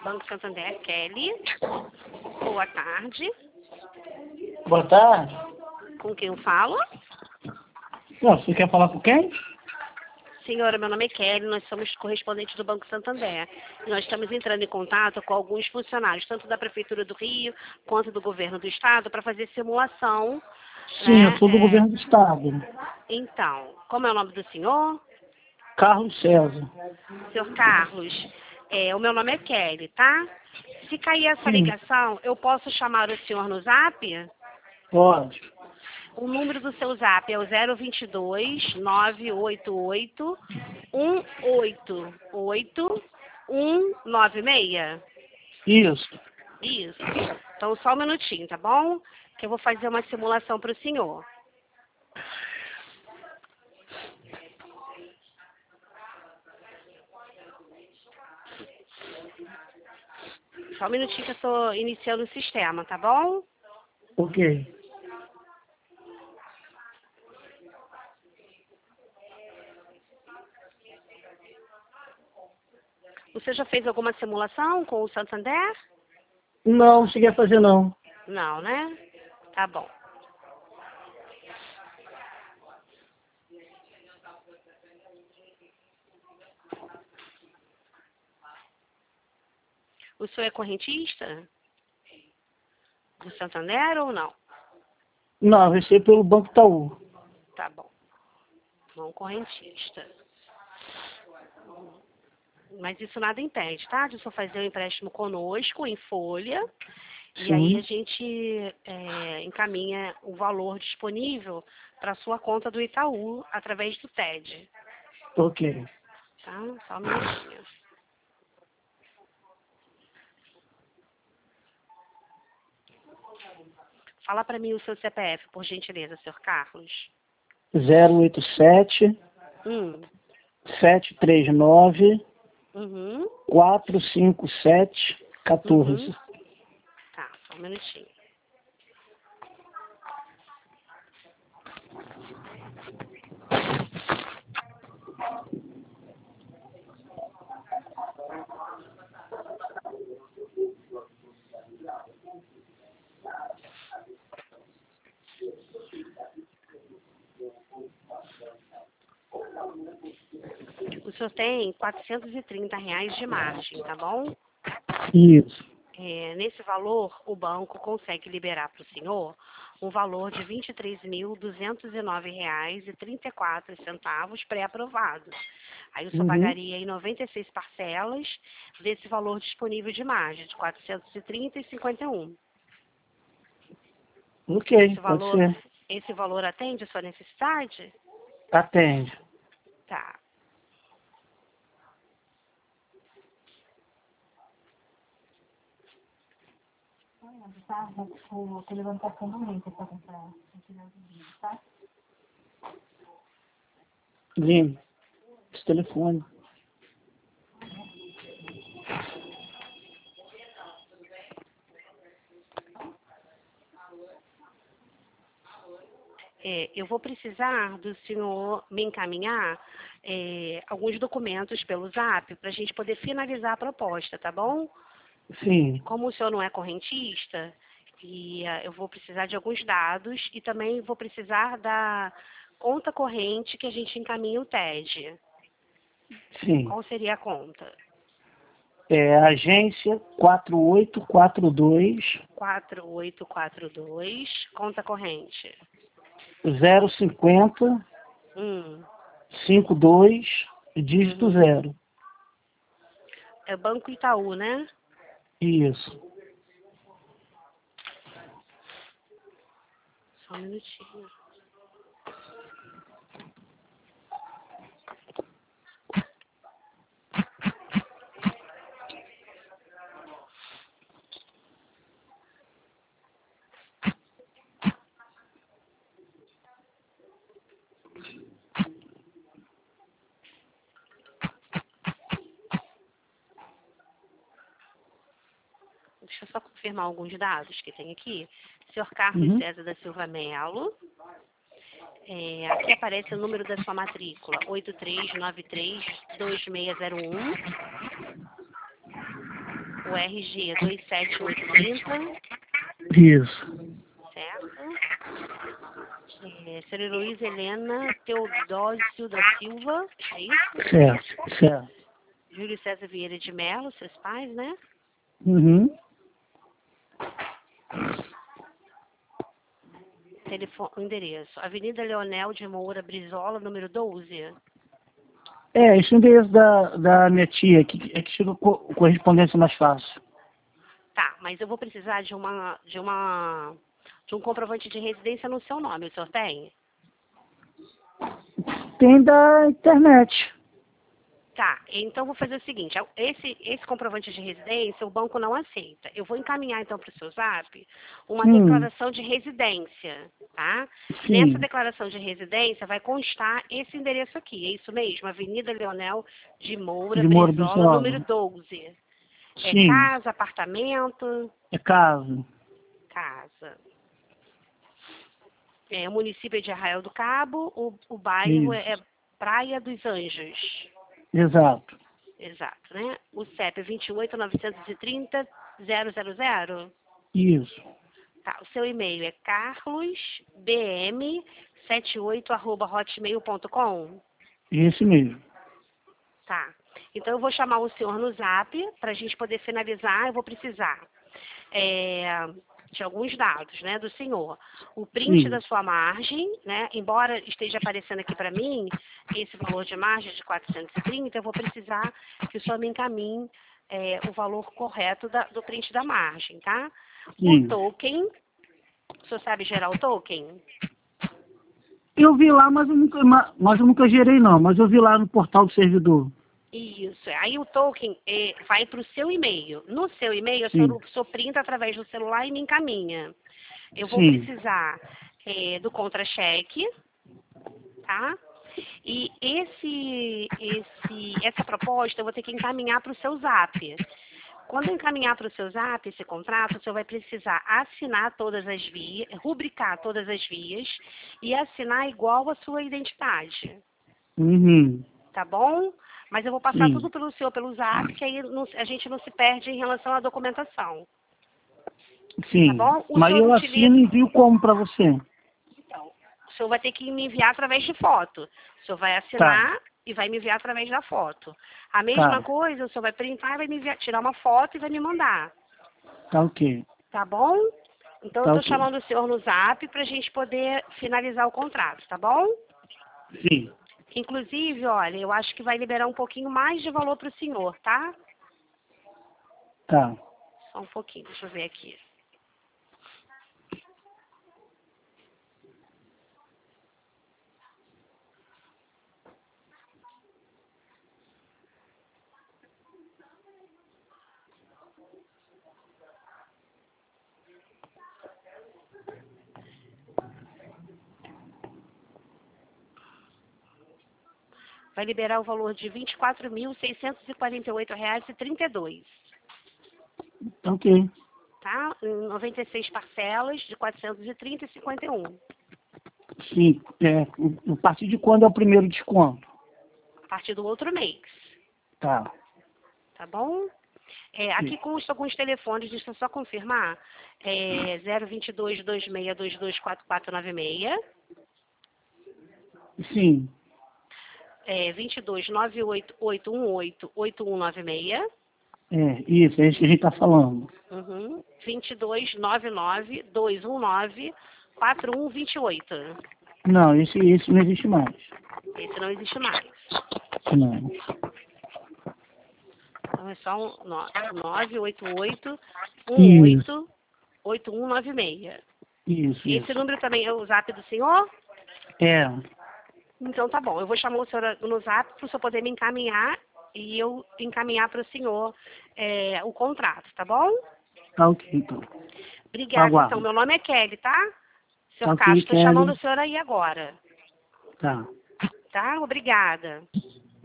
Banco Santander, Kelly. Boa tarde. Boa tarde. Com quem eu falo? Não, você quer falar com quem? Senhora, meu nome é Kelly, nós somos correspondentes do Banco Santander. E nós estamos entrando em contato com alguns funcionários, tanto da Prefeitura do Rio quanto do Governo do Estado, para fazer simulação. Sim, Né? eu sou do governo do estado. Então, como é o nome do senhor? Carlos César. Senhor Carlos, o meu nome é Kelly, tá? Se cair essa Sim. ligação, eu posso chamar o senhor no Zap? Pode. O número do seu Zap é o 022 988 188 196. Isso. Isso. Então, só um minutinho, tá bom? Que eu vou fazer uma simulação para o senhor. Só um minutinho que eu estou iniciando o sistema, tá bom? Ok. Você já fez alguma simulação com o Santander? Não cheguei a fazer, não. Não, né? Tá bom. O senhor é correntista? Do Santander ou não? Não, recebi pelo Banco Itaú. Tá bom. Não correntista. Mas isso nada impede, tá? De o senhor fazer o empréstimo conosco, em folha. E aí a Sim. gente encaminha o valor disponível para a sua conta do Itaú através do TED. Ok. Tá? Só um minutinho. Fala para mim o seu CPF, por gentileza, senhor Carlos. 087 Hum. 739 Uhum. 457 14. Uhum. Tá, só um minutinho. O senhor tem R$ 430 de margem, tá bom? Isso. Nesse valor, o banco consegue liberar para o senhor um valor de R$ 23.209,34 pré-aprovado. Aí o senhor Uhum. pagaria em 96 parcelas desse valor disponível de margem, de 430,51. Ok, Esse pode valor, ser. esse valor atende a sua necessidade? Atende. Tá. Lindo. Esse telefone. Eu vou precisar do senhor me encaminhar alguns documentos pelo Zap para a gente poder finalizar a proposta, tá bom? Sim. Como o senhor não é correntista, eu vou precisar de alguns dados e também vou precisar da conta corrente que a gente encaminha o TED. Sim. Qual seria a conta? Agência 4842 4842, conta corrente. 050 Hum, 52 dígito uhum. 0. É Banco Itaú, né? Isso. Só um minutinho. Deixa eu só confirmar alguns dados que tem aqui. Senhor Carlos Uhum. César da Silva Melo. Aqui aparece o número da sua matrícula, 8393-2601. O RG 27830. Isso. Certo. Senhora Luiz Helena Teodósio da Silva. É isso? Certo, certo. Júlio César Vieira de Mello, seus pais, né? Uhum. Telefone, endereço. Avenida Leonel de Moura Brizola, número 12. Esse é o endereço da minha tia, que chega correspondência mais fácil. Tá, mas eu vou precisar de um comprovante de residência no seu nome. O senhor tem? Tem da internet. Tá, então vou fazer o seguinte, esse comprovante de residência o banco não aceita. Eu vou encaminhar então para o seu zap uma declaração de residência, tá? Sim. Nessa declaração de residência vai constar esse endereço aqui, é isso mesmo, Avenida Leonel de Moura Brizola, número 12. Sim. É casa, apartamento? É casa. Casa. O município é de Arraial do Cabo, o bairro é Praia dos Anjos. Exato. Exato, né? O CEP é 28.930.000. Isso. Tá, o seu e-mail é carlosbm78@hotmail.com. Esse mesmo. Tá. Então eu vou chamar o senhor no zap para a gente poder finalizar. Eu vou precisar de alguns dados, né, do senhor. O print da sua margem, né? Embora esteja aparecendo aqui para mim esse valor de margem de 430, eu vou precisar que o senhor me encaminhe o valor correto do print da margem, tá? Sim. O token, o senhor sabe gerar o token? Eu vi lá, mas eu nunca gerei não, mas eu vi lá no portal do servidor. Isso. Aí o token vai para o seu e-mail. No seu e-mail, o senhor printa através do celular e me encaminha. Eu vou precisar do contra-cheque, tá? E essa proposta eu vou ter que encaminhar para o seu zap. Quando eu encaminhar para o seu zap esse contrato, o senhor vai precisar assinar todas as vias, rubricar todas as vias e assinar igual a sua identidade. Uhum. Tá bom? Mas eu vou passar tudo pelo senhor, pelo zap, que aí a gente não se perde em relação à documentação. Sim. Tá bom? Mas eu assino e envio como para você? Então, o senhor vai ter que me enviar através de foto. O senhor vai assinar e vai me enviar através da foto. A mesma coisa, o senhor vai printar e vai me enviar, tirar uma foto e vai me mandar. Tá ok. Tá bom? Então eu estou chamando o senhor no zap para a gente poder finalizar o contrato, tá bom? Sim. Inclusive, olha, eu acho que vai liberar um pouquinho mais de valor para o senhor, tá? Tá. Só um pouquinho, deixa eu ver aqui. Vai liberar o valor de R$ 24.648,32. Ok. Tá? Em 96 parcelas de 430,51. Sim. A partir de quando é o primeiro desconto? A partir do outro mês. Tá. Tá bom? Aqui consta alguns telefones, deixa eu só confirmar. 022-2622-4496. Sim. 22-98-818-8196. Isso, é isso que a gente está falando. 22-99-219-4128. Não, esse não existe mais. Esse não existe mais. Não. Então é só 988-18-8196. Isso. Esse número também é o zap do senhor? É. Então tá bom, eu vou chamar o senhor no zap para o senhor poder me encaminhar e eu encaminhar para o senhor o contrato, tá bom? Tá ok, então. Obrigada, então. Meu nome é Kelly, tá? Senhor Tá ok, Castro, estou Kelly. chamando o senhor aí agora. Tá. Tá? Obrigada.